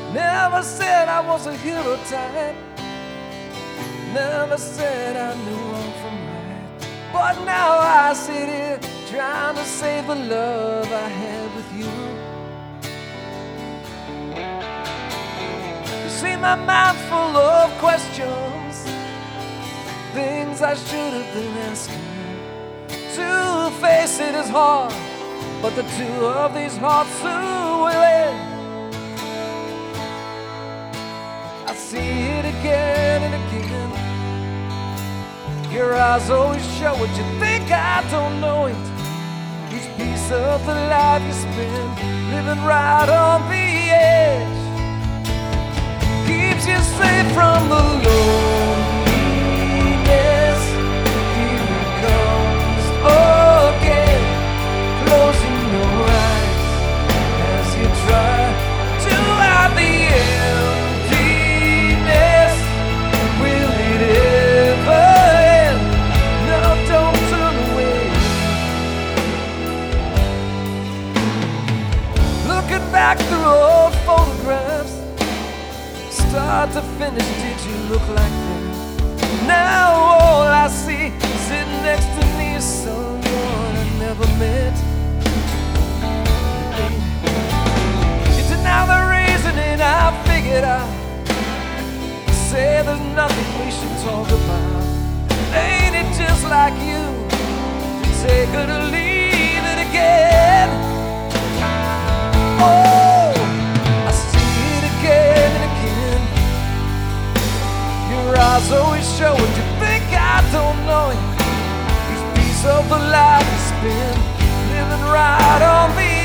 Never said I was a hero type. Never said I knew wrong from right. But now I sit here trying to save the love I had with you. You see my mind full of questions, things I should have been asking. To face it is hard, but the two of these hearts who will end. I see it again and again. Your eyes always show what you think I don't know it. Each piece of the life you spend, living right on the edge, keeps you safe from the loneliness. Here it comes again, closing your eyes as you try to hide the emptiness. Will it ever end? No, don't turn away. Looking back through old photographs, start to finish, did you look like that? Now all I see sitting next to me is someone I never met. You deny the reasoning I figured out. Say there's nothing we should talk about. Ain't it just like you to take her to leave it again? Oh, I see it again and again. Your eyes always show what you think I don't know it. Each piece of the life you spend, living right on the